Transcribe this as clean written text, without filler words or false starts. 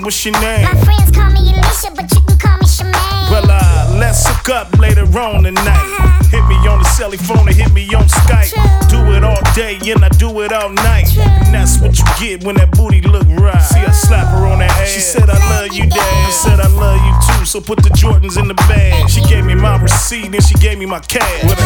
what's your name? My friends call me Alicia, but you can call me Shemaine. Well, let's hook up later on tonight. Hit me on the celly phone and hit me on Skype. Do it all day and I do it all night. And that's what you get when that booty look right. See, I slap her on that ass. She said, I love you, Dad. I said, I love you too, so put the Jordans in the bag. She gave me my receipt and she gave me my cash.